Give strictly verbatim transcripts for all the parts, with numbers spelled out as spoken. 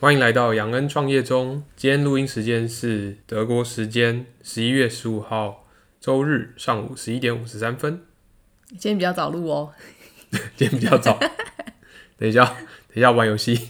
欢迎来到杨恩创业中。今天录音时间是德国时间十一月十五号周日上午十一点五十三分。 今天比较早录哦。 今天比较早。等一下，等一下玩游戏。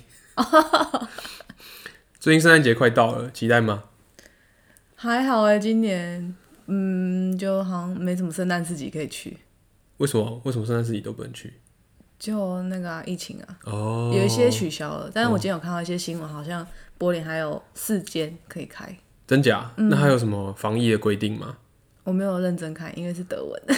最近圣诞节快到了，期待吗？ 还好哎，今年嗯，就好像没什么圣诞市集可以去。 为什么？为什么圣诞市集都不能去？ 就那个、啊、疫情啊， 哦， 有一些取消了。但是我今天有看到一些新闻，好像柏林还有四间可以开。 真假？嗯、那还有什么防疫的规定吗？ 我没有认真看，因为是德文。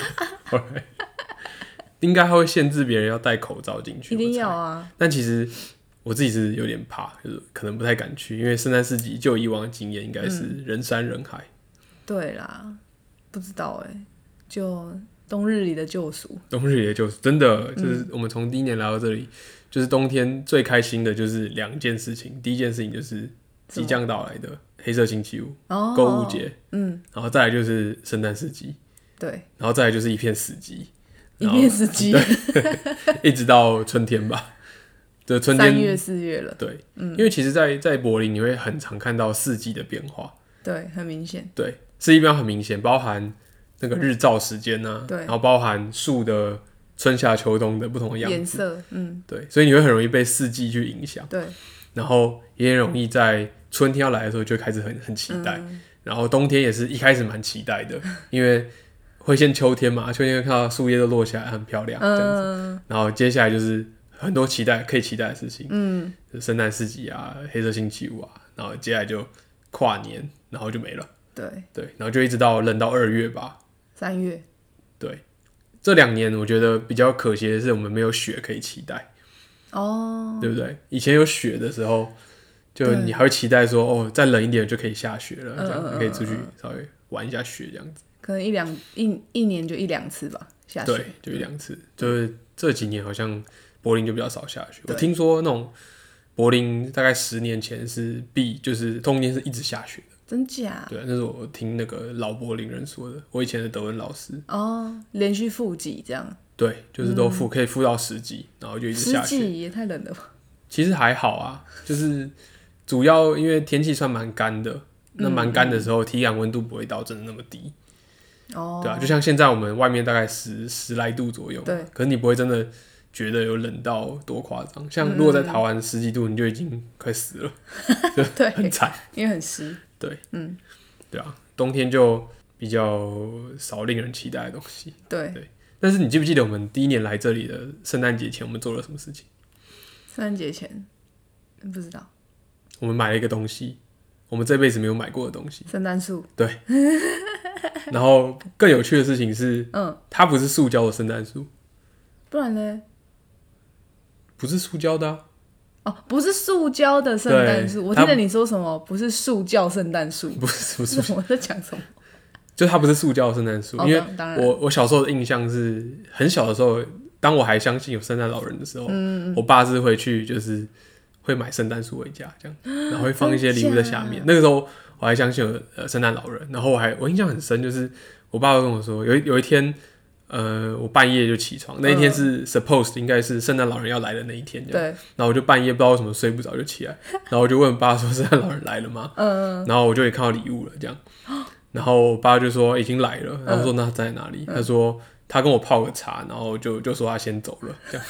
应该还会限制别人要戴口罩进去。 一定要啊！ 但其实我自己是有点怕，就是可能不太敢去，因为圣诞市集就以往的经验，应该是人山人海。嗯、 对啦，不知道哎、欸，就冬日里的救赎。 冬日里的救赎，真的就是我们从第一年来到这里，嗯、就是冬天最开心的就是两件事情。第一件事情就是即将到来的黑色星期五购、哦、物节，嗯，然后再来就是圣诞市集， 对， 然后再来就是一片死寂。 一片死寂， 一直到春天吧。对，春天三月四月了。 对，嗯、因为其实在，在柏林你会很常看到四季的变化。 对，很明显。 对，四季变化很明显，包含那个日照时间啊，对，然后包含树的春夏秋冬的不同的样子、 颜色，嗯， 对，所以你会很容易被四季去影响。 对，然后也很容易在春天要来的时候就开始很很期待、嗯，然后冬天也是一开始蛮期待的，因为会先秋天嘛，秋天会看到树叶都落下来，很漂亮这样子、嗯。然后接下来就是很多期待可以期待的事情，嗯，圣诞市集啊，黑色星期五啊，然后接下来就跨年，然后就没了。 对对，然后就一直到冷到二月吧， 三月。 对，这两年我觉得比较可惜的是我们没有雪可以期待。哦，对不对？以前有雪的时候，就你还会期待说，哦，再冷一点就可以下雪了，这样、嗯、可以出去稍微玩一下雪这样子。 可能一两一一年就一两次吧，下雪。 对，就一两次。就是这几年好像柏林就比较少下雪。我听说那种柏林大概十年前是必就是冬天是一直下雪的。 真假？ 对，那是我听那个老柏林人说的。我以前的德文老师。 哦，连续负几这样。 对，就是都负、嗯、可以负到十几，然后就一直下雪。 十几也太冷了吧？ 其实还好啊，就是主要因为天气算蛮干的，那蛮干的时候，体感温度不会到真的那么低。哦，对啊，就像现在我们外面大概十十来度左右，对，可是你不会真的觉得有冷到多夸张。像如果在台湾十几度，你就已经快死了，就很惨， 因为很湿。 对，嗯，对啊，冬天就比较少令人期待的东西。 对对，但是你记不记得我们第一年来这里的圣诞节前，我们做了什么事情？ 圣诞节前不知道， 我们买了一个东西，我们这辈子没有买过的东西， 圣诞树。 对。然后更有趣的事情是，嗯，它不是塑胶的圣诞树， 不然呢？ 不是塑胶的啊。 哦，不是塑胶的圣诞树。我听得你说什么？不是塑胶圣诞树？ 不是，不是。 我在讲什么？ 就它不是塑胶的圣诞树， 哦， 因为我我小时候的印象是，很小的时候，当我还相信有圣诞老人的时候，嗯、我爸是会去就是会买圣诞树回家，这样，然后会放一些礼物在下面。那个时候我还相信有呃圣诞老人，然后我还我印象很深，就是我爸会跟我说，有有一天。呃，我半夜就起床，那一天是 supposed 应该是圣诞老人要来的那一天，这样。对。然后我就半夜不知道为什么睡不着就起来，然后我就问我爸说：“圣诞老人来了吗？”嗯。然后我就也看到礼物了，这样。然后我爸就说已经来了，然后说那在哪里？嗯、他说他跟我泡个茶，然后就就说他先走了，这样。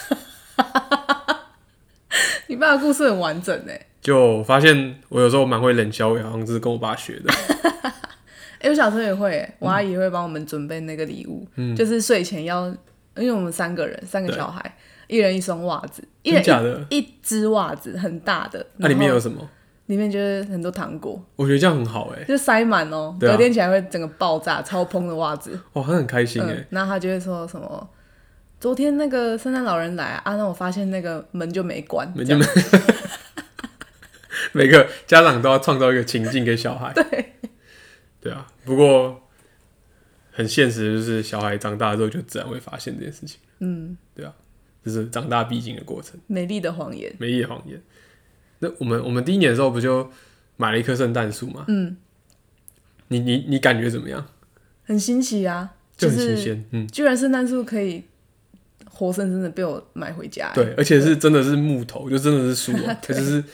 你爸的故事很完整哎。 就发现我有时候蛮会冷笑话，好像是跟我爸学的。 欸、我小时候也会、欸，我阿姨会帮我们准备那个礼物、嗯，就是睡前要，因为我们三个人，三个小孩，一人一双袜子，一人 一, 一只袜子，很大的。 那、啊、里面有什么？ 里面就是很多糖果。 我觉得这样很好哎、欸， 就塞满哦、喔，隔天起来会整个爆炸，超蓬的袜子。 哇，他很开心哎、欸。 然后他就会说什么，昨天那个圣诞老人来啊，那我发现那个门就没关，门就没。 每个家长都要创造一个情境给小孩。 对。 对啊，不过很现实的就是小孩长大之后就自然会发现这件事情。嗯，对啊，这是长大必经的过程。 美丽的谎言， 美丽的谎言。那我们我们第一年的时候不就买了一棵圣诞树吗？嗯，你你你感觉怎么样？ 很新奇啊， 就很新鲜。嗯， 居然圣诞树可以活生生的被我买回家。 对，而且是真的是木头，就真的是树、喔，它就是。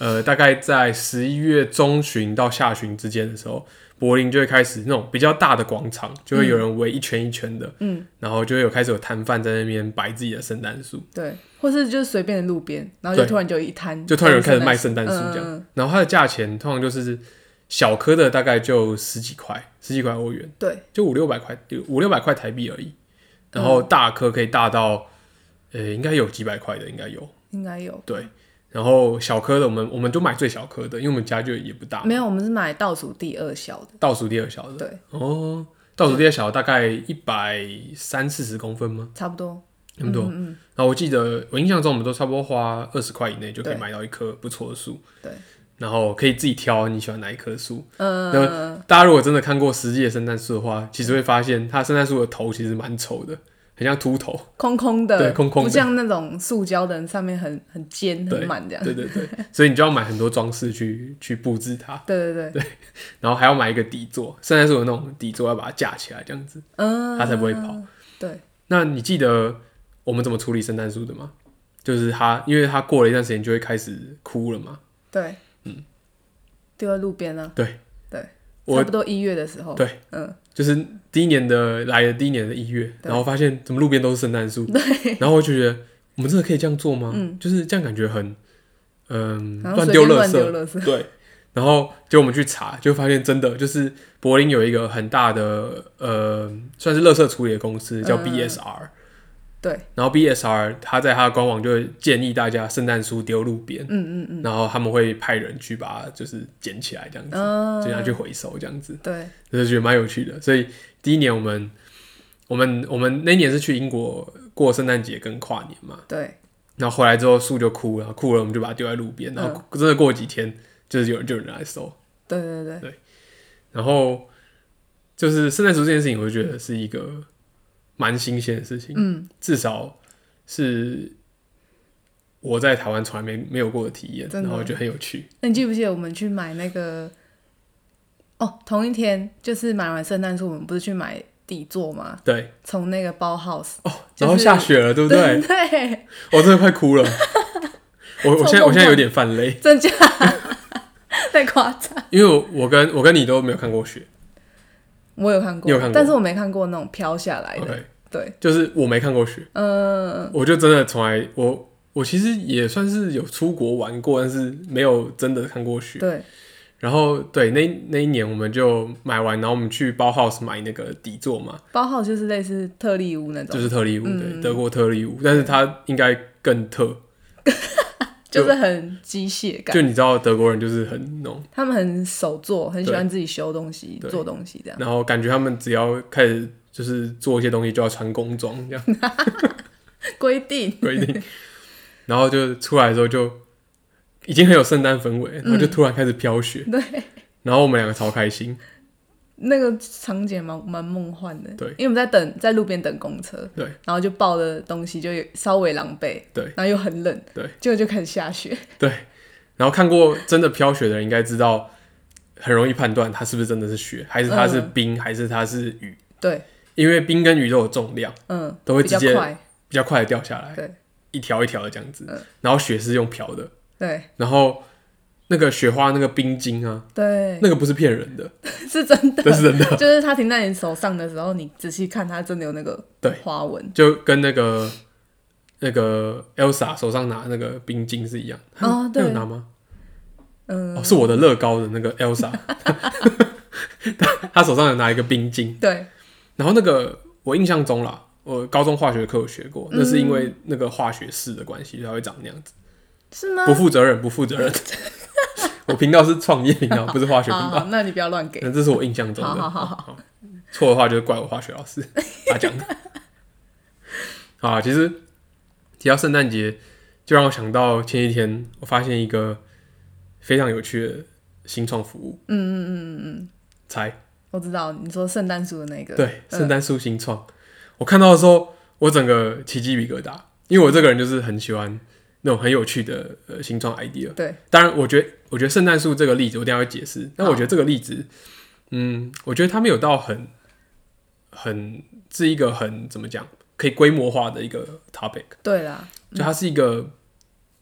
呃，大概在十一月中旬到下旬之间的时候，柏林就会开始那种比较大的广场，就会有人围一圈一圈的，嗯，然后就会有开始有摊贩在那边摆自己的圣诞树， 对，或是就是随便的路边，然后就突然就一摊， 就突然有人开始卖圣诞树这样，嗯嗯，然后它的价钱通常就是小颗的大概就十几块，十几块欧元， 对， 就五六百块，五六百块台币而已，然后大颗可以大到。呃、欸，应该有几百块的，应该有， 应该有。 对，然后小颗的，我们我们就买最小颗的，因为我们家就也不大。 没有，我们是买倒数第二小的。 倒数第二小的。 对。 哦，倒数第二小的大概一百三四十公分吗？ 差不多。 差不多。嗯, 嗯然后我记得，我印象中我们都差不多花二十块以内就可以买到一棵不错的树。 对。 然后可以自己挑你喜欢哪一棵树。嗯。那大家如果真的看过实际的圣诞树的话，其实会发现它圣诞树的头其实蛮丑的。很像秃头， 空空的， 对，空空的， 不像那种塑胶的，上面很很尖、很满这样。 对对对，所以你就要买很多装饰去去布置它。 对对对， 对，然后还要买一个底座，圣诞树的那种底座要把它架起来，这样子，嗯，它才不会跑。 对， 那你记得我们怎么处理圣诞树的吗？就是它，因为它过了一段时间就会开始枯了嘛。 对，嗯，丢在路边啊。 对对，差不多一月的时候。 对，嗯。就是第一年的来的第一年的一月，然后发现怎么路边都是圣诞树，然后我就觉得我们真的可以这样做吗？嗯，就是这样感觉很，嗯，乱丢垃圾，对。然后结果我们去查，就发现真的就是柏林有一个很大的呃，算是垃圾处理的公司叫 B S R。嗯对， 然后 B S R 他在他的官网就会建议大家圣诞树丢路边，嗯嗯嗯，然后他们会派人去把它就是捡起来这样子，嗯、就拿去回收这样子， 对， 就是觉得蛮有趣的。所以第一年我们我们我们那一年是去英国过圣诞节跟跨年嘛， 对， 然后回来之后树就枯了，枯了我们就把它丢在路边，然后真的过几天就是有人就有人来收， 对对对对，然后就是圣诞树这件事情，我就觉得是一个。蛮新鲜的事情，嗯，至少是我在台湾从来没没有过的体验，然后我觉得很有趣。 那你记不记得我们去买那个？哦，同一天就是买完圣诞树，我们不是去买底座吗？ 对， 从那个包 house 哦，然后下雪了，对不对？ 对， 我真的快哭了。我我现在我现在有点泛泪， 真假？太夸张。 因为我我跟我跟你都没有看过雪。 我有看过， 你有看过， 但是我没看过那种飘下来的。 Okay, 对， 就是我没看过雪。嗯，我就真的从来我我其实也算是有出国玩过，但是没有真的看过雪。 对。 然后对那那一年我们就买完，然后我们去包 house 买那个底座嘛。 包 house 就是类似特利屋那种， 就是特利屋，对，嗯、德国特利屋，但是它应该更特。 就是很机械感， 就你知道德国人就是很那种， 他们很手做，很喜欢自己修东西、做东西这样。 然后感觉他们只要开始就是做一些东西，就要穿工装这样。 规定规定，然后就出来的时候就已经很有圣诞氛围，然后就突然开始飘雪， 对， 然后我们两个超开心。 那个场景蛮蛮梦幻的， 对， 因为我们在等在路边等公车， 对， 然后就抱的东西就稍微狼狈， 对， 然后又很冷， 对， 结果就开始下雪， 对，然后看过真的飘雪的人应该知道，很容易判断它是不是真的是雪，还是它是冰，嗯、还是它是雨， 对， 因为冰跟雨都有重量，嗯，都会直接比较快比较快的掉下来， 对， 一条一条的这样子， 嗯、 然后雪是用飘的， 对， 然后。那个雪花那个冰晶啊， 对， 那个不是骗人的， 是真的， 这是真的。 就是它停在你手上的时候，你仔细看，它真的有那个花纹， 就跟那个那个 Elsa 手上拿那个冰晶是一样。 哦，对， 有拿吗？嗯、哦，是我的乐高的那个 Elsa， 他手上有拿一个冰晶。 对， 然后那个我印象中啦，我高中化学课有学过，那是因为那个化学式的关系，才会长那样子。 是吗？ 不负责任，不负责任。我频道是创业频道，不是化学频道。 好好，那你不要乱给。 那这是我印象中的。 好好好好。 错的话就是怪我化学老师他讲的。好，其实提到圣诞节，就让我想到前几天我发现一个非常有趣的新创服务。 嗯嗯嗯嗯嗯。 猜？ 我知道你说圣诞树的那个。 对，圣诞树新创、嗯。我看到的时候，我整个起鸡皮疙瘩，因为我这个人就是很喜欢。那种很有趣的呃新创 idea， 对， 当然我觉得我觉得圣诞树这个例子我等一下会解释，但我觉得这个例子，嗯，我觉得它没有到很很是一个很怎么讲可以规模化的一个 topic， 对啦， 就它是一个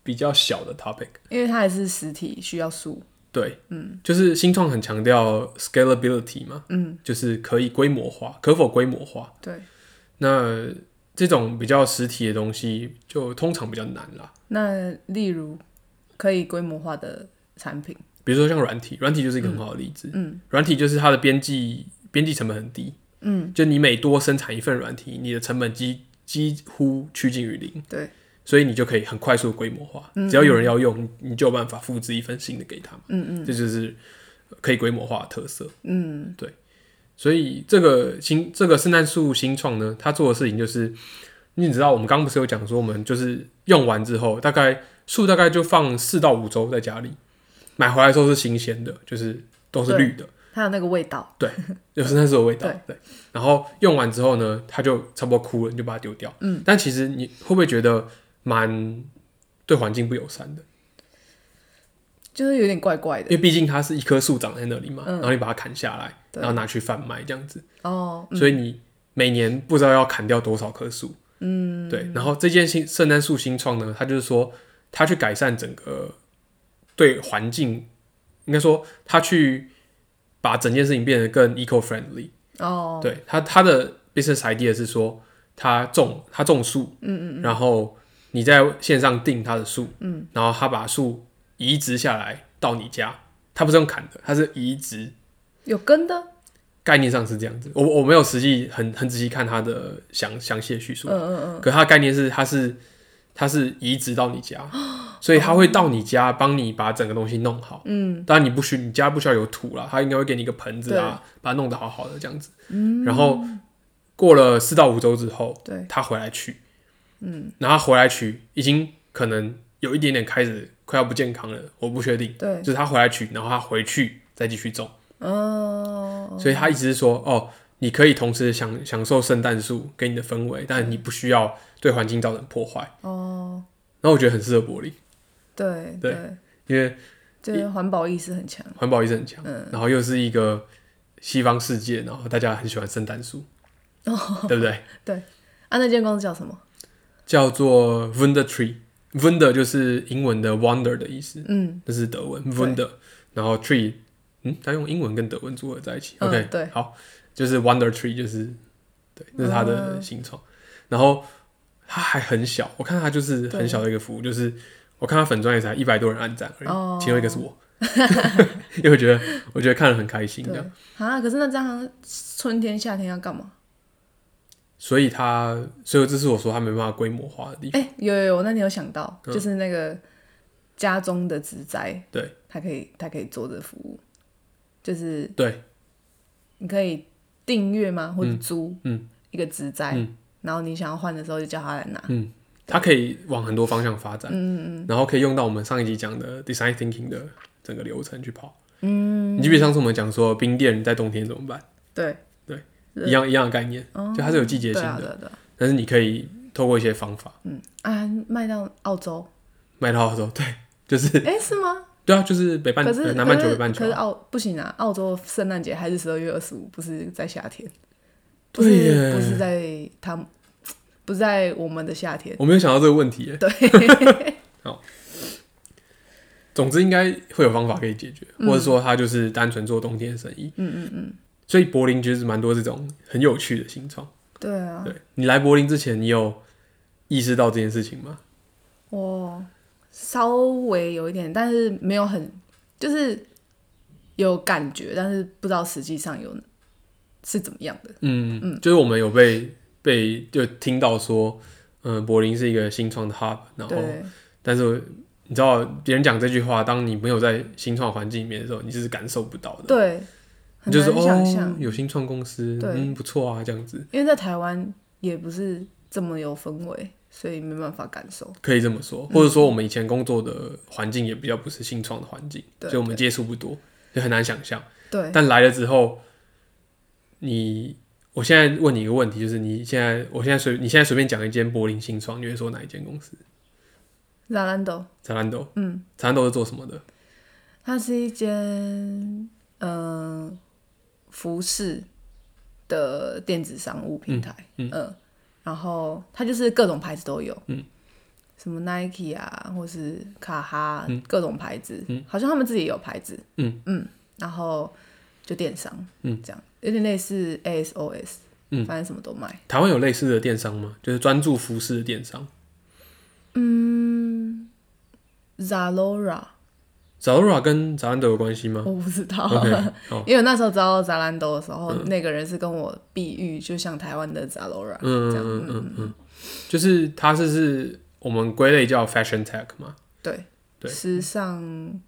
比较小的 topic， 因为它还是实体，需要数。 对，嗯，就是新创很强调 scalability 嘛，嗯，就是可以规模化，可否规模化？ 对， 那这种比较实体的东西，就通常比较难啦。 那例如可以规模化的产品， 比如说像软体，软体就是一个很好的例子。嗯，软体就是它的边际边际成本很低。嗯，就你每多生产一份软体，你的成本几几乎趋近于零。 对。 所以你就可以很快速的规模化，嗯嗯，只要有人要用，你就有办法复制一份新的给他们。嗯嗯，这就是可以规模化的特色。嗯，对。所以这个新这个圣诞树新创呢，他做的事情就是，你知道我们刚刚不是有讲说，我们就是用完之后，大概树大概就放四到五周在家里，买回来的时候是新鲜的，就是都是绿的， 它有那个味道。 对，有圣诞树的味道。对, 对。然后用完之后呢，它就差不多枯了，你就把它丢掉。嗯。但其实你会不会觉得？蛮对环境不友善的， 就是有点怪怪的， 因为毕竟它是一棵树长在那里嘛，嗯、然后你把它砍下来，然后拿去贩卖这样子，哦，嗯、所以你每年不知道要砍掉多少棵树，嗯，对。然后这件新圣诞树新创呢，它就是说，它去改善整个对环境，应该说，它去把整件事情变得更 eco friendly，哦，对，它它的 business idea 是说，它种它种树，嗯嗯嗯，然后你在线上订他的树，嗯，然后他把树移植下来到你家，他不是用砍的，他是移植， 有根的， 概念上是这样子。我我没有实际很很仔细看他的详详细的叙述，嗯嗯嗯，可他的概念是，他是他是移植到你家，所以他会到你家帮你把整个东西弄好，嗯，当然你不需你家不需要有土啦，他应该会给你一个盆子啊，把它弄得好好的这样子，嗯，然后过了四到五周之后，对，他回来取。嗯，然后他回来取，已经可能有一点点开始快要不健康了，我不确定。对，就是他回来取，然后他回去再继续种。哦，所以他意思是说，哦，你可以同时享享受圣诞树给你的氛围，但你不需要对环境造成破坏。哦，然后我觉得很适合柏林。 对对, 对，因为就是环保意识很强， 环保意识很强。嗯，然后又是一个西方世界，然后大家很喜欢圣诞树，哦，对不对？ 对。啊，那间公司叫什么？ 叫做 Wunder Tree，Wunder 就是英文的 wonder 的意思，嗯，这是德文 Wunder， 然后 tree， 嗯，它用英文跟德文组合在一起、嗯、，OK， 对，好，就是 Wonder Tree， 就是对，那是它的新创、嗯，然后它还很小，我看它就是很小的一个服务，就是我看它粉专也才一百多人按赞而已、哦，其中一个是我，因为我觉得我觉得看得很开心，这样啊，可是那这样春天夏天要干嘛？ 所以他，所以这是我说他没办法规模化的地方。 哎、欸，有有有，我那天有想到，嗯、就是那个家中的植栽， 对， 他可以他可以做这服务，就是对， 你可以订阅吗？或者租一个植栽、嗯嗯，然后你想要换的时候就叫他来拿。 嗯，他可以往很多方向发展，嗯嗯嗯，然后可以用到我们上一集讲的 design thinking 的整个流程去跑。嗯，你记不记得上次我们讲说冰店在冬天怎么办？ 对。 一样一样的概念、哦，就它是有季节性的，对啊对啊，但是你可以透过一些方法， 嗯啊，卖到澳洲， 卖到澳洲，对，就是， 哎、欸，是吗？ 对啊，就是北半，南半球北半球， 可是澳不行啊，澳洲圣诞节还是十二月二十五，不是在夏天， 不是对耶， 不是在他，不是在我们的夏天， 我没有想到这个问题耶， 对， 好，总之应该会有方法可以解决，嗯、或者说他就是单纯做冬天的生意，嗯嗯嗯。所以柏林其实蛮多这种很有趣的新创。 对啊， 对，你来柏林之前，你有意识到这件事情吗？ 我稍微有一点，但是没有很，就是有感觉，但是不知道实际上有是怎么样的。 嗯嗯，就是我们有被被就听到说，嗯，柏林是一个新创的 hub， 然后，但是你知道别人讲这句话，当你没有在新创环境里面的时候，你是感受不到的。 对。 就是哦，有新创公司，嗯，不错啊，这样子。 因为在台湾也不是这么有氛围，所以没办法感受。 可以这么说，或者说我们以前工作的环境也比较不是新创的环境，所以我们接触不多，就很难想象。 对。 但来了之后，你，我现在问你一个问题，就是你现在，我现在随，你现在随便讲一间柏林新创，你会说哪一间公司 ？Zalando。 Zalando，嗯 ，Zalando 是做什么的？ 它是一间，嗯、呃。服饰的电子商务平台，嗯，嗯嗯然后它就是各种牌子都有，嗯， 什么 Nike 啊，或是卡哈、嗯、各种牌子、嗯，好像他们自己也有牌子，嗯嗯，然后就电商，嗯，这样有点类似 A S O S， 嗯，反正什么都卖。 台湾有类似的电商吗？就是专注服饰的电商？ 嗯 ，Zalora。 Zalora 跟扎兰德有关系吗？ 我不知道 ，okay, 因为我那时候知道扎兰德的时候、嗯，那个人是跟我比喻，就像台湾的 Zalora， 嗯嗯嗯嗯， 就是他是是我们归类叫 Fashion Tech 嘛？ 对对，时尚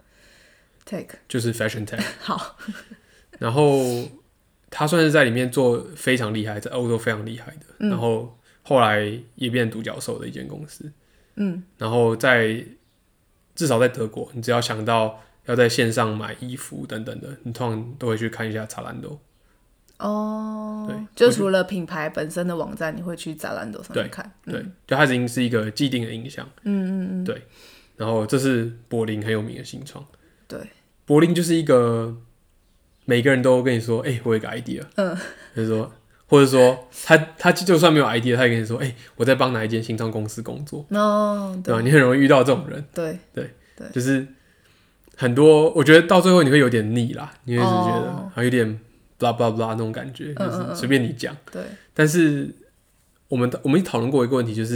Tech 就是 Fashion Tech 好， 然后他算是在里面做非常厉害，在欧洲非常厉害的、嗯，然后后来也变成独角兽的一间公司，嗯，然后在。至少在德国，你只要想到要在线上买衣服等等的，你通常都会去看一下扎兰多。 哦，对，就除了品牌本身的网站，你会去扎兰多上面看。 对，对嗯、就它已经是一个既定的印象。嗯嗯嗯。对，然后这是柏林很有名的新创。 对， 柏林就是一个每个人都跟你说，哎、欸，我有一个 idea。嗯。就是说。或者说他，他就算没有 idea， 他也跟你说：“哎、欸，我在幫哪一間新創公司工作。” oh, 對吧？你很容易遇到這種人。 對對對，就是很多，我覺得到最後你會有點膩啦，你會是覺得好像有點 blah blah blah 那種感覺，就是隨便你講。對。但是我們我們討論過一個問題，就是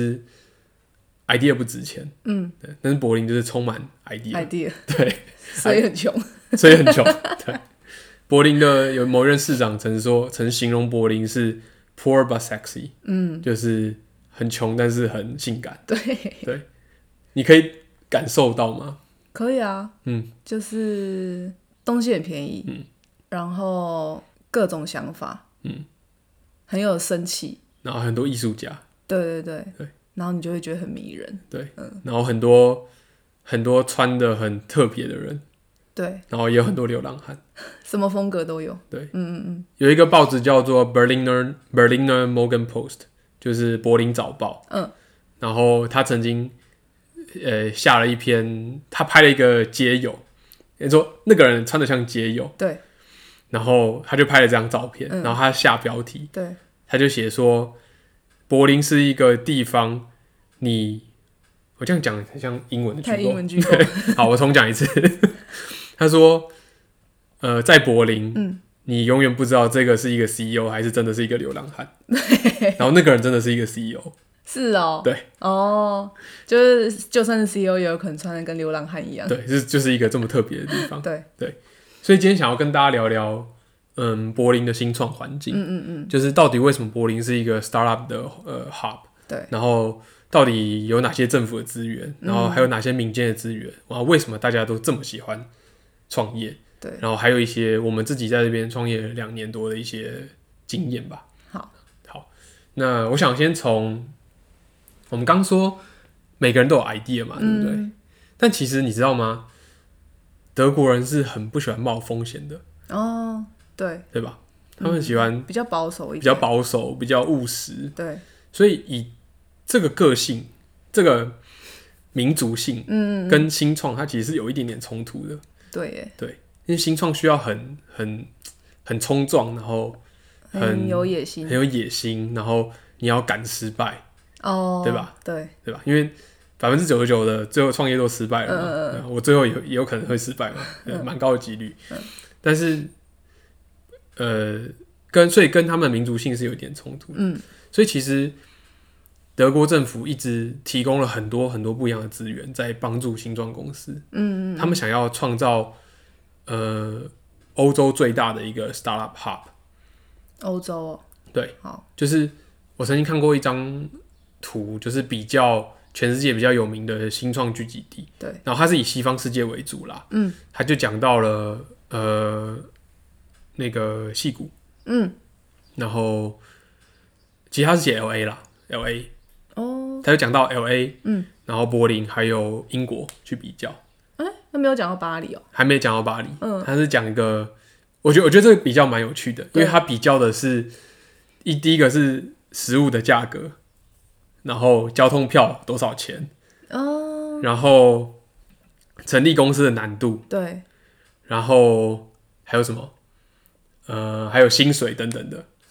idea 不值錢。嗯。對。但是柏林就是充滿 idea。idea。對。 所以很窮。 所以很窮。對。柏林的有某任市長曾說，曾形容柏林是 poor but sexy， 嗯，就是很窮但是很性感。 对对，你可以感受到嗎？ 可以啊，嗯，就是東西很便宜，嗯，然後各種想法，嗯，很有生氣， 然後很多藝術家， 對對對對，然後你就會覺得很迷人， 對，嗯，然後很多很多穿得很特別的人。 对， 然后也有很多流浪汉， 什么风格都有。 对，嗯嗯嗯，有一个报纸叫做 Berliner Berliner Morgenpost， 就是柏林早报。嗯，然后他曾经呃下了一篇，他拍了一个街友，你说那个人穿得像街友， 对， 然后他就拍了这张照片，嗯、然后他下标题， 对， 他就写说柏林是一个地方，你我这样讲很像英文的句构， 太英文句构。 好，我重讲一次。他说：“呃，在柏林、嗯，你永远不知道这个是一个 C E O 还是真的是一个流浪汉。然后那个人真的是一个 C E O。 是哦， 对， 哦，就是就算是 C E O， 也有可能穿的跟流浪汉一样。 对，就是就是一个这么特别的地方。 对对，所以今天想要跟大家聊聊，嗯，柏林的新创环境。嗯嗯嗯，就是到底为什么柏林是一个 startup 的呃 hub？ 对， 然后到底有哪些政府的资源，然后还有哪些民间的资源？哇，为什么大家都这么喜欢？”创业， 对， 然后还有一些我们自己在这边创业两年多的一些经验吧。 好， 好，那我想先从我们刚说每个人都有 idea 嘛，嗯、对不对？但其实你知道吗？德国人是很不喜欢冒风险的。 哦，对， 对吧？他们喜欢、 嗯、比较保守一点， 比较保守，比较务实。 对， 所以以这个个性，这个民族性，嗯，跟新创它其实是有一点点冲突的。 对耶， 对，因为新创需要很很很冲撞，然后 很, 很有野心， 很有野心，然后你要敢失败，哦，对吧？ 对， 对吧？因为百分之九十九的最后创业都失败了嘛，嗯嗯我最后也也有可能会失败嘛，蛮、嗯、高的几率、嗯。但是，呃，跟所以跟他们的民族性是有一点冲突的，嗯，所以其实德國政府一直提供了很多很多不一样的资源，在帮助新創公司。嗯嗯，他們想要創造呃歐洲最大的一個 startup hub。 歐洲哦， 對，好，就是我曾經看過一張圖，就是比較全世界比較有名的新創聚集地。 對， 然後它是以西方世界為主啦。嗯，他就講到了呃那個矽谷。嗯，然後其實他是寫 L A 啦 ，L A。哦，他就講到 L A， 嗯，然後柏林還有英國去比較， 哎、欸，他沒有講到巴黎哦， 還沒講到巴黎，嗯，他是講一個，我覺得我覺得這個比較蠻有趣的，因為他比較的是一第一個是食物的價格，然後交通票多少錢，哦，然後成立公司的難度， 對， 然後還有什麼，呃，還有薪水等等的。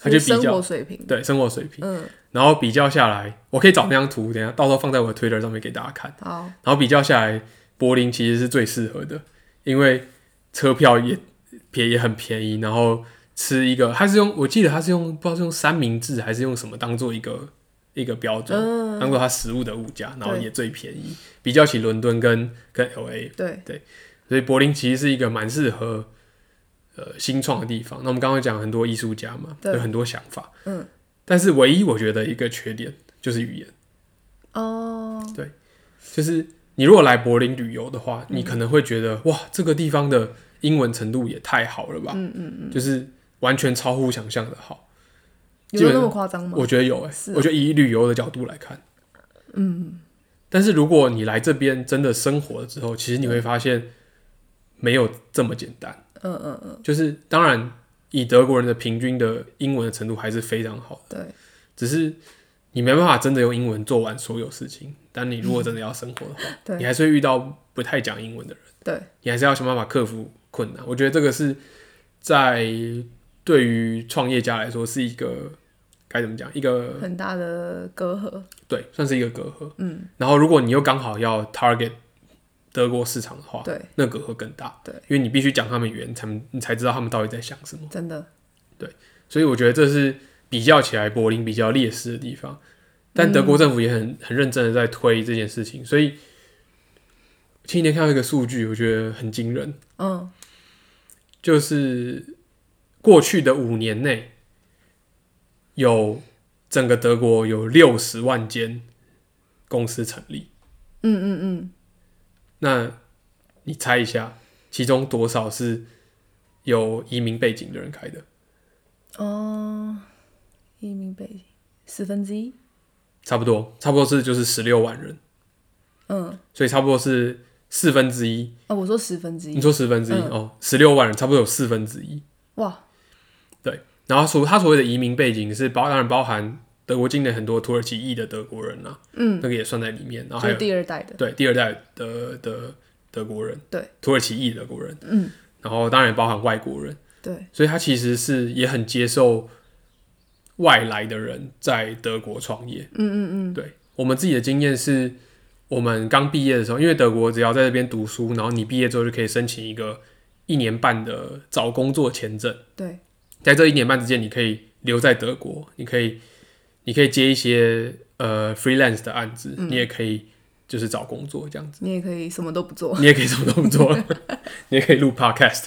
他去比较生活水平， 对生活水平，嗯，然后比较下来，我可以找那张图，等一下到时候放在我的 Twitter 上面给大家看。 好， 然后比较下来，柏林其实是最适合的，因为车票也便也很便宜，然后吃一个，他是用我记得他是用不知道是用三明治还是用什么当做一个一个标准，嗯、当做他食物的物价，然后也最便宜，比较起伦敦跟跟 L A， 对对，所以柏林其实是一个蛮适合。呃，新创的地方，那我们刚刚讲很多艺术家嘛，有很多想法，嗯，但是唯一我觉得一个缺点就是语言，哦，对，就是你如果来柏林旅游的话，嗯、你可能会觉得哇，这个地方的英文程度也太好了吧，嗯嗯嗯，就是完全超乎想象的好， 有那么夸张吗？ 我觉得有、欸，哎、啊，我觉得以旅游的角度来看，嗯，但是如果你来这边真的生活了之后，其实你会发现没有这么简单。嗯嗯嗯，就是当然，以德国人的平均的英文的程度还是非常好的。对，只是你没办法真的用英文做完所有事情。但你如果真的要生活的话，嗯、你还是会遇到不太讲英文的人。对，你还是要想办法克服困难。我觉得这个是在对于创业家来说是一个该怎么讲，一个很大的隔阂。 对，算是一个隔阂。嗯，然后如果你又刚好要 target。德国市场的话，对，那隔阂更大，对，因为你必须讲他们语言，才你才知道他们到底在想什么。 真的， 对，所以我觉得这是比较起来柏林比较劣势的地方，但德国政府也很很认真的在推这件事情，所以前几天看到一个数据，我觉得很惊人，嗯，就是过去的五年内，有整个德国有六十万间公司成立，嗯嗯嗯。那你猜一下，其中多少是有移民背景的人开的？ 哦，移民背景四分之一， 差不多，差不多是就是十六万人。嗯，所以差不多是四分之一。 哦，我说十分之一， 你说十分之一、嗯、哦，十六万人，差不多有四分之一。哇，对，然后所他所谓的移民背景是包，当然包含德国境内很多土耳其裔的德国人啊，嗯，那个也算在里面。然后还有第二代的， 对，第二代的的德国人， 对， 土耳其裔德国人，嗯，然后当然也包含外国人， 对， 所以他其实是也很接受外来的人在德国创业，嗯嗯嗯，对，我们自己的经验是，我们刚毕业的时候，因为德国只要在这边读书，然后你毕业之后就可以申请一个一年半的找工作签证， 对， 在这一年半之间，你可以留在德国，你可以。你可以接一些呃 freelance 的案子，嗯、你也可以就是找工作这样子。 你也可以什么都不做， 你也可以什么都不做，你也可以录 podcast。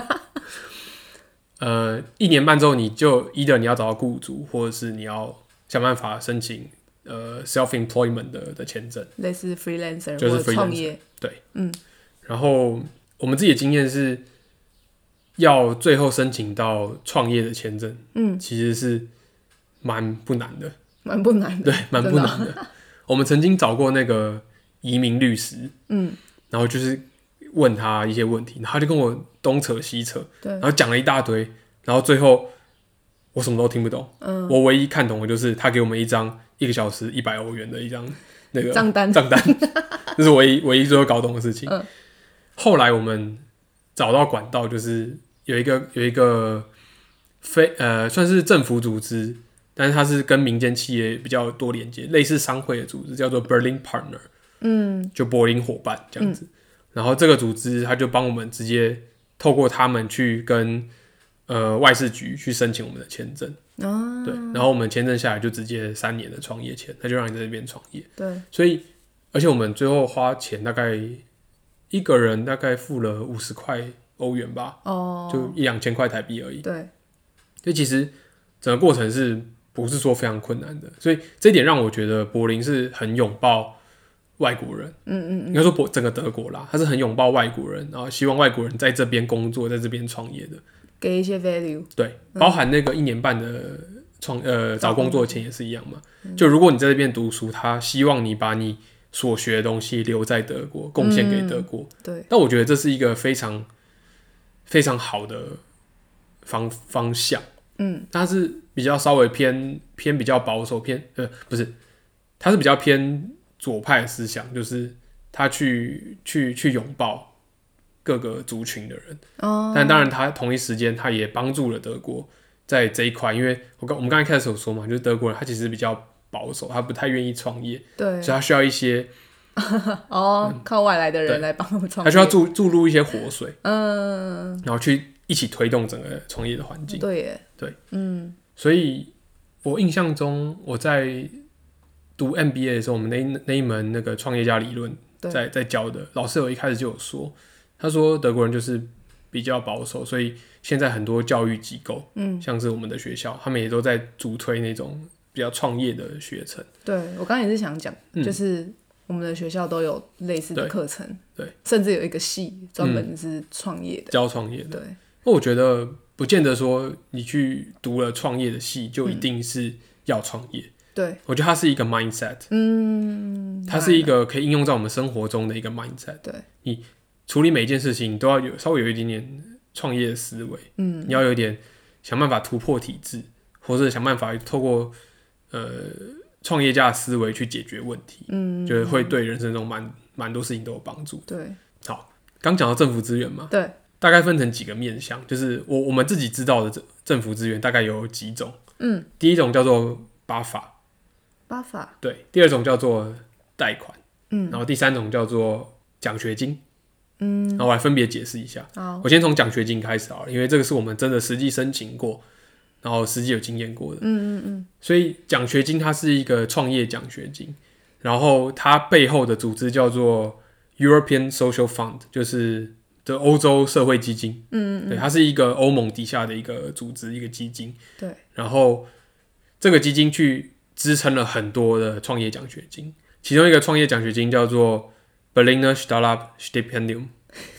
呃，一年半之后，你就 either 你要找到雇主，或者是你要想办法申请呃 self employment 的的签证， 类似 freelancer 就是 freelancer 创业。 对，嗯。然后我们自己的经验是，要最后申请到创业的签证，嗯，其实是。蛮不难的， 蛮不难的， 对，蛮不难的。我们曾经找过那个移民律师，嗯，然后就是问他一些问题，然后他就跟我东扯西扯，对，然后讲了一大堆，然后最后我什么都听不懂，嗯，我唯一看懂的就是他给我们一张一个小时一百欧元的一张那个账单， 账单，这是唯一唯一最后搞懂的事情。嗯，后来我们找到管道，就是有一个有一个非呃算是政府组织。但是它是跟民间企业比较多连接，类似商会的组织，叫做 Berlin Partner， 嗯，就柏林伙伴这样子。嗯、然后这个组织它就帮我们直接透过他们去跟呃外事局去申请我们的签证，哦、对，然后我们签证下来就直接三年的创业签，他就让你在这边创业。 对， 所以而且我们最后花钱大概一个人大概付了五十块欧元吧，哦，就一两千块台币而已。 对， 所以其实整个过程是。不是说非常困难的，所以这一点让我觉得柏林是很拥抱外国人。嗯嗯嗯，应该说柏整个德国啦，他是很拥抱外国人，然后希望外国人在这边工作，在这边创业的， 给一些 value。 对，包含那个一年半的创呃找工作钱也是一样嘛。嗯、就如果你在这边读书，他希望你把你所学的东西留在德国，贡献给德国。 嗯、对， 但我觉得这是一个非常非常好的方方向。嗯，它是比较稍微偏偏比较保守偏呃不是，它是比较偏左派的思想，就是他去去去拥抱各个族群的人。哦，但当然他同一时间他也帮助了德国在这一块，因为我刚我们刚才开始有说嘛，就是德国人他其实比较保守，他不太愿意创业， 对， 所以他需要一些哦、嗯、靠外来的人来帮我们创业， 他需要注注入一些活水， 嗯， 然后去一起推动整个创业的环境。 对耶， 对， 嗯， 所以我印象中我在读 M B A 的时候，我们那那一门那个创业家理论在在教的，老师有一开始就有说，他说德国人就是比较保守，所以现在很多教育机构，嗯，像是我们的学校，他们也都在主推那种比较创业的学程。 对，我刚刚也是想讲、嗯，就是我们的学校都有类似的课程，对，甚至有一个系专门是创业的， 嗯、教创业的。 对， 那我觉得不见得说你去读了创业的系就一定是要创业。嗯， 对， 我觉得它是一个 mindset， 嗯，它是一个可以应用在我们生活中的一个 mindset。对，你处理每一件事情都要有稍微有一点点创业的思维，嗯，你要有一点想办法突破体制，或者想办法透过呃创业家的思维去解决问题，嗯，就是会对人生中蛮蛮多事情都有帮助。对，好，刚讲到政府资源嘛，对，大概分成几个面向，就是我我们自己知道的政府资源大概有几种，嗯，第一种叫做巴法。 巴法对，第二种叫做贷款，嗯，然后第三种叫做奖学金，嗯，然后我来分别解释一下。我先从奖学金开始好了，因为这个是我们真的实际申请过，然后实际有经验过的，嗯嗯嗯。所以奖学金它是一个创业奖学金，然后它背后的组织叫做 European Social Fund， 就是的欧洲社会基金，嗯嗯，对，它是一个欧盟底下的一个组织，一个基金，对，然后这个基金去支撑了很多的创业奖学金，其中一个创业奖学金叫做 Berliner Startup Stipendium，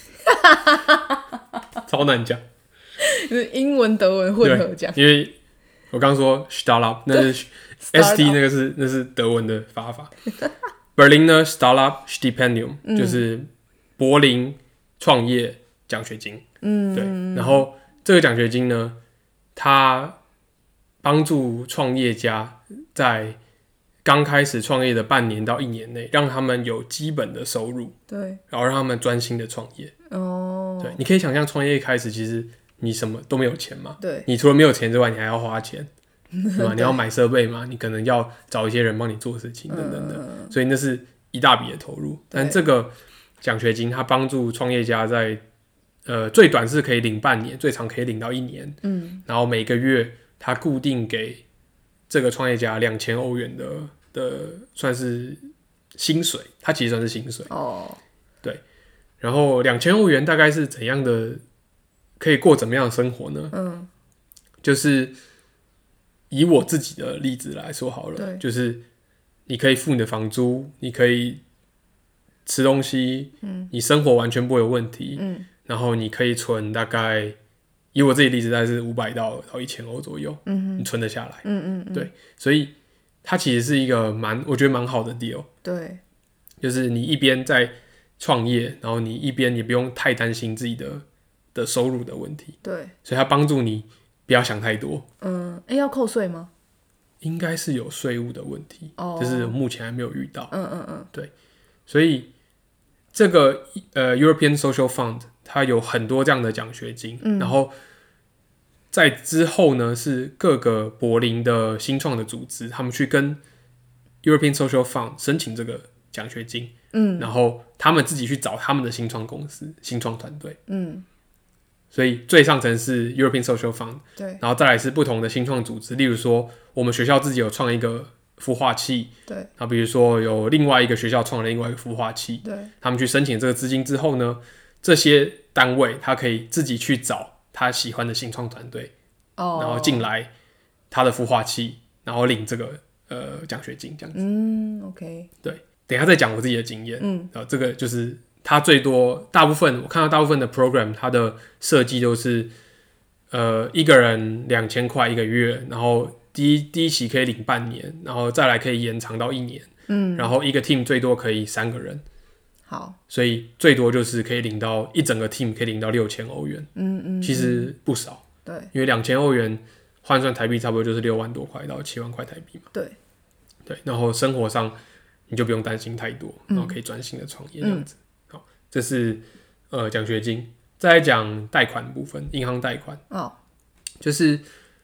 超难讲， 英文德文混合讲， 因为我刚说 Startup 那是 S T 那个是那是德文的发法，Berliner Startup Stipendium、嗯、就是柏林创业奖学金，嗯，对，然后这个奖学金呢，它帮助创业家在刚开始创业的半年到一年内，让他们有基本的收入，对，然后让他们专心的创业。哦，对，你可以想象创业一开始其实你什么都没有钱嘛，对，你除了没有钱之外，你还要花钱，对吧？你要买设备嘛，你可能要找一些人帮你做事情等等的，嗯、所以那是一大笔的投入。但这个奖学金它帮助创业家在呃最短是可以领半年，最长可以领到一年，嗯，然后每个月他固定给这个创业家两千欧元的的算是薪水，他其实算是薪水哦，对。然后两千欧元大概是怎样的，可以过怎么样的生活呢？嗯，就是以我自己的例子来说好了，就是你可以付你的房租，你可以吃东西，嗯，你生活完全不会有问题，嗯，然后你可以存大概。以我自己的例子，大概是五百到到一千欧左右，嗯，你存得下来，嗯嗯嗯，对，所以它其实是一个蛮，我觉得蛮好的 deal， 对，就是你一边在创业，然后你一边也不用太担心自己的的收入的问题，对，所以它帮助你不要想太多， 嗯，哎、欸，要扣税吗？ 应该是有税务的问题，哦，就是目前还没有遇到，嗯嗯嗯，对，所以这个呃 European Social Fund 它有很多这样的奖学金，嗯，然后在之后呢，是各个柏林的新创的组织，他们去跟 European Social Fund 申请这个奖学金，嗯，然后他们自己去找他们的新创公司、新创团队，嗯，所以最上层是 European Social Fund， 对，然后再来是不同的新创组织，例如说我们学校自己有创一个孵化器，对，然后比如说有另外一个学校创了另外一个孵化器，对，他们去申请这个资金之后呢，这些单位他可以自己去找他喜欢的新创团队，哦，然后进来他的孵化器，然后领这个呃奖学金这样子。嗯 ，OK， 对，等一下再讲我自己的经验。嗯，然后这个就是他最多大部分我看到大部分的 program， 它的设计都是呃一个人两千块一个月，然后第一第一期可以领半年，然后再来可以延长到一年。嗯，然后一个 team 最多可以三个人。好，所以最多就是可以领到一整个 team 可以领到六千欧元，嗯嗯，其实不少，对，因为两千欧元换算台币差不多就是六万多块到七万块台币嘛，对，对，然后生活上你就不用担心太多，然后可以专心的创业这样子，嗯、好，这是呃奖学金，再来讲贷款部分，银行贷款，哦，就是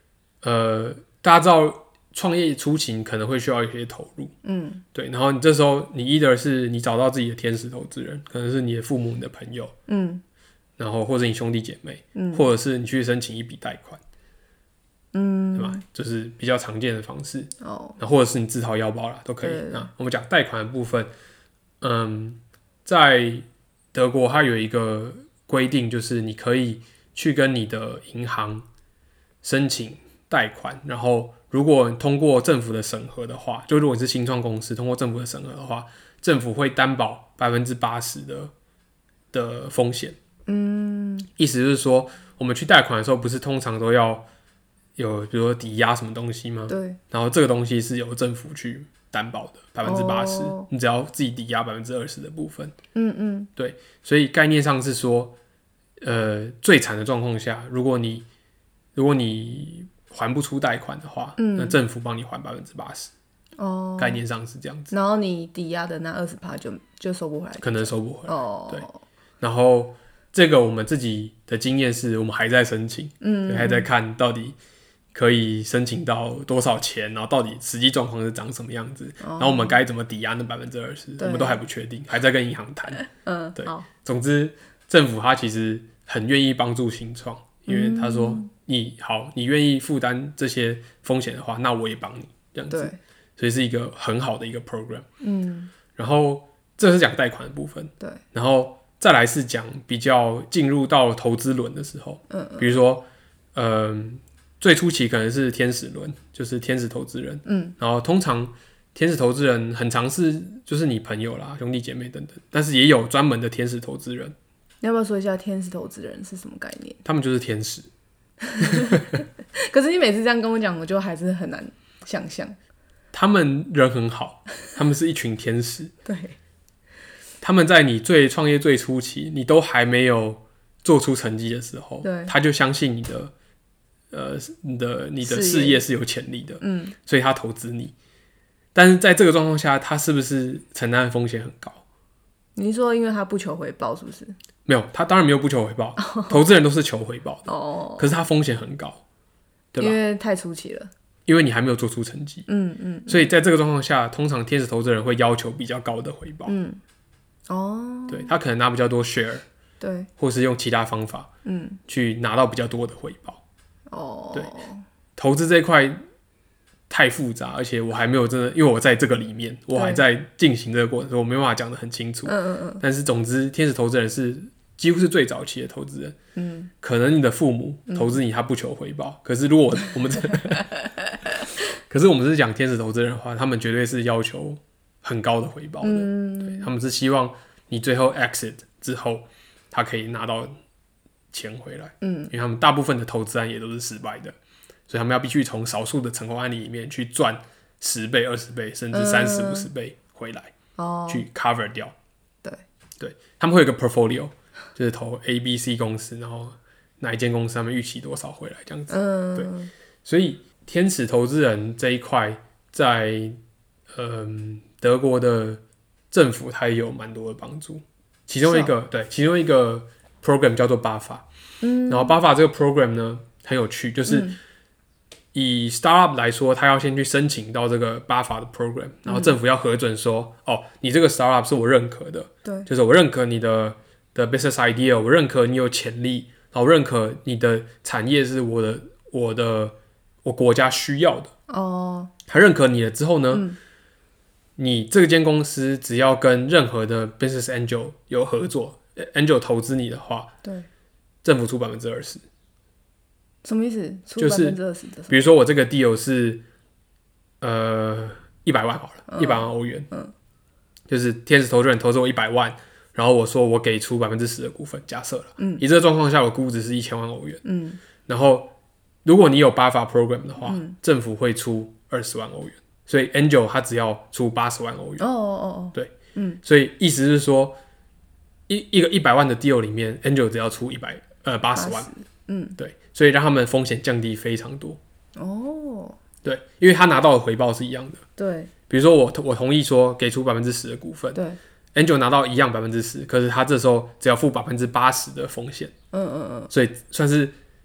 呃，大家知道创业初期可能会需要一些投入，嗯，对，然后你这时候你 either 是你找到自己的天使投资人，可能是你的父母、你的朋友，嗯，然后或者你兄弟姐妹，嗯，或者是你去申请一笔贷款，嗯，对吧？就是比较常见的方式，哦，或者是你自掏腰包啦，都可以。那我们讲贷款的部分，嗯，在德国它有一个规定，就是你可以去跟你的银行申请贷款，然后如果通过政府的审核的话，就如果你是新创公司通过政府的审核的话，政府会担保百分之八十的的风险。嗯，意思就是说，我们去贷款的时候，不是通常都要有比如说抵押什么东西吗？ 对。 然后这个东西是由政府去担保的百分之八十，你只要自己抵押百分之二十的部分。嗯嗯。对，所以概念上是说，呃，最惨的状况下，如果你如果你还不出贷款的话，嗯、那政府帮你还百分之八十。哦。概念上是这样子。 然后你抵押的那二十趴就就收不回来。 可能收不回来。哦。对。然后这个我们自己的经验是我们还在申请，嗯，还在看到底可以申请到多少钱，然后到底实际状况是长什么样子，哦、然后我们该怎么抵押那百分之二十，我们都还不确定，还在跟银行谈。嗯，对。总之，政府他其实很愿意帮助新创，因为他说、嗯、你好，你愿意负担这些风险的话，那我也帮你这样子，所以是一个很好的一个 program。嗯，然后这是讲贷款的部分，对，然后。再来是讲比较进入到投资轮的时候，嗯嗯比如说，呃，最初期可能是天使轮，就是天使投资人，嗯，然后通常天使投资人很常是就是你朋友啦、兄弟姐妹等等，但是也有专门的天使投资人。 你要不要说一下天使投资人是什么概念？ 他们就是天使。 可是你每次这样跟我讲，我就还是很难想象。 他们人很好，他们是一群天使。 对。 他们在你最创业最初期，你都还没有做出成绩的时候，他就相信你的，呃，你的你的事业是有潜力的，嗯，所以他投资你。但是在这个状况下，他是不是承担的风险很高？ 你是说因为他不求回报，是不是？ 没有，他当然没有不求回报，投资人都是求回报的，哦，可是他风险很高，对吧？ 因为太初期了， 因为你还没有做出成绩，嗯嗯，所以在这个状况下，通常天使投资人会要求比较高的回报，嗯。哦，对，他可能拿比较多 share， 对，或是用其他方法，嗯，去拿到比较多的回报。哦，对，投资这一块太复杂，而且我还没有真的，因为我在这个里面，我还在进行这个过程，所以我没办法讲得很清楚。嗯嗯嗯。但是总之，天使投资人是几乎是最早期的投资人。嗯，可能你的父母投资你，他不求回报。嗯、可是如果我们，可是我们是讲天使投资人的话，他们绝对是要求很高的回报的，嗯、对，他们是希望你最后 exit 之后，他可以拿到钱回来，嗯，因为他们大部分的投资案也都是失败的，所以他们要必须从少数的成功案例里面去赚十倍、二十倍，甚至三十、五十倍回来，哦，去 cover 掉， 对， 对，他们会有一个 portfolio， 就是投 A、B、C 公司，然后哪一间公司他们预期多少回来这样子，嗯，对，所以天使投资人这一块在嗯。德国的政府它也有蛮多的帮助，其中一个、哦、对，其中一个 program 叫做 B A F A，嗯，然后 B A F A 这个 program 呢很有趣，就是以 startup 来说，它要先去申请到这个 B A F A 的 program， 然后政府要核准说，嗯、哦，你这个 startup 是我认可的，对，就是我认可你的的 business idea， 我认可你有潜力，然后认可你的产业是我的我的我国家需要的，哦，他认可你了之后呢？嗯，你这间公司只要跟任何的 business angel 有合作 ，angel 投资你的话，对，政府出百分之二十， 什么意思？出百分之二十的？ 比如说我这个 deal 是呃一百万好了，一百、嗯、万欧元，嗯，就是天使投资人投资我一百万，然后我说我给出百分之十的股份，假设了，嗯，以这个状况下我估值是一千万欧元，嗯，然后如果你有 B A F A program 的话，嗯、政府会出二十万欧元。所以 Angel 他只要出八十万欧元，哦哦哦，对，嗯，所以意思是说，一一个一百万的 deal 里面 ，Angel 只要出一百呃八十万，嗯，对，所以让他们风险降低非常多，哦，对，因为他拿到的回报是一样的， 对， 比如说我我同意说给出百分之十的股份， 对 ，Angel 拿到一样百分之十，可是他这时候只要付百分之八十的风险，嗯嗯嗯，所以算是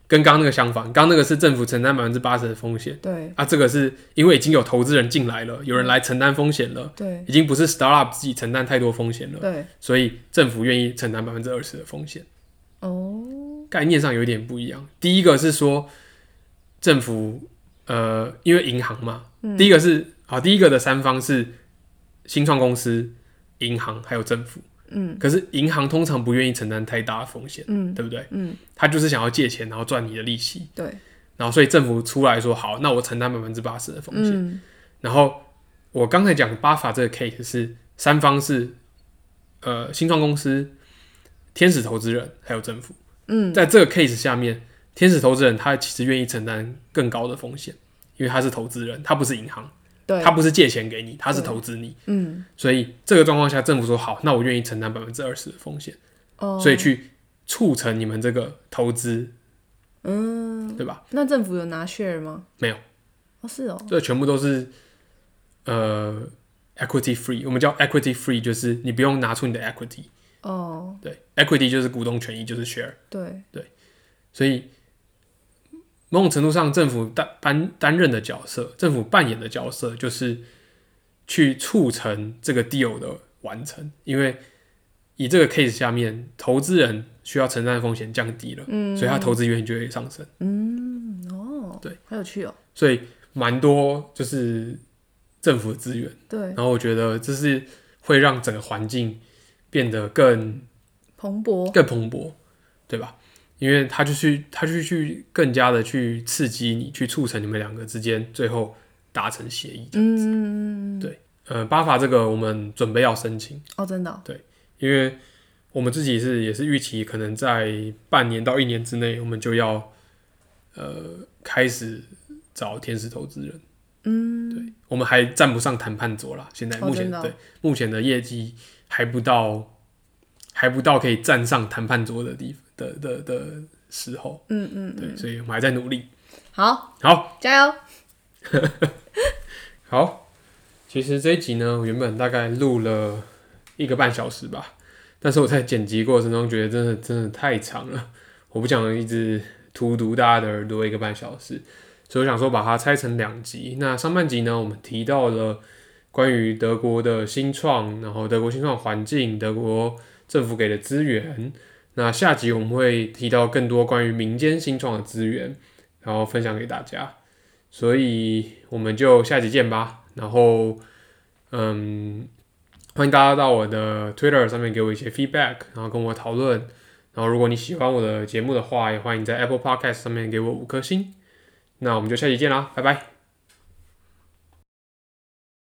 跟刚刚那个相反，刚刚那个是政府承担百分之八十的风险， 对啊，这个是因为已经有投资人进来了，有人来承担风险了， 对， 已经不是 startup 自己承担太多风险了， 对， 所以政府愿意承担百分之二十的风险。 哦， 概念上有点不一样。第一个是说政府呃，因为银行嘛，嗯、第一个是好，第一个的三方是新创公司、银行还有政府。嗯，可是银行通常不愿意承担太大的风险，嗯，对不对？嗯，他就是想要借钱，然后赚你的利息， 对。 然后所以政府出来说好，那我承担百分之八十的风险。嗯、然后我刚才讲巴法这个 case 是三方是呃新创公司、天使投资人还有政府。嗯，在这个 case 下面，天使投资人他其实愿意承担更高的风险，因为他是投资人，他不是银行。他不是借钱给你，他是投资你，嗯，所以这个状况下，政府说好，那我愿意承担百分之二十的风险，哦，所以去促成你们这个投资，嗯，对吧？ 那政府有拿 share 吗？ 没有， 哦，是哦， 这全部都是呃 equity free， 我们叫 equity free， 就是你不用拿出你的 equity， 哦，对 ，equity 就是股东权益，就是 share， 对对，所以。某种程度上，政府担担任的角色，政府扮演的角色就是去促成这个 deal 的完成，因为以这个 case 下面，投资人需要承担的风险降低了，嗯，所以他投资意愿就会上升。 嗯，哦， 对， 好有趣哦。 所以蛮多就是政府的资源， 对， 然后我觉得这是会让整个环境变得更蓬勃， 更蓬勃，对吧？因为他就去，他就去更加的去刺激你，去促成你们两个之间最后达成协议这样子。嗯，对，呃，巴法这个我们准备要申请哦，真的、哦。 对，因为我们自己是也是预期，可能在半年到一年之内，我们就要呃开始找天使投资人。嗯，对，我们还站不上谈判桌啦，现在目前、哦哦、对目前的业绩还不到，还不到可以站上谈判桌的地方。的, 的, 的时候，嗯嗯，对，所以我们还在努力。 好， 好， 加油！ 好，其实这一集呢，我原本大概录了一个半小时吧，但是我在剪辑过程中觉得真的真的太长了，我不想一直荼毒大家的耳朵一个半小时，所以我想说把它拆成两集。那上半集呢，我们提到了关于德国的新创，然后德国新创环境，德国政府给的资源。那下集我们会提到更多关于民间新创的资源，然后分享给大家，所以我们就下集见吧。然后，嗯，欢迎大家到我的 Twitter 上面给我一些 feedback， 然后跟我讨论。然后，如果你喜欢我的节目的话，也欢迎在 Apple Podcast 上面给我五颗星。那我们就下集见啦，拜拜。